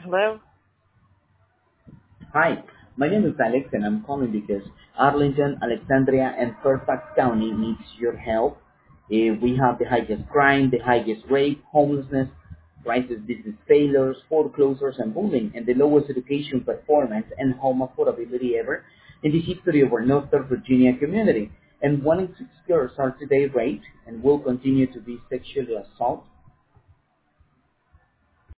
Hello? Hi, my name is Alex and I'm calling because Arlington, Alexandria, and Fairfax County needs your help. We have the highest crime, the highest rape, homelessness, crisis business failures, foreclosures, and bullying, and the lowest education performance and home affordability ever in the history of our Northern Virginia community. And 1 in 6 girls are today raped and will continue to be sexually assaulted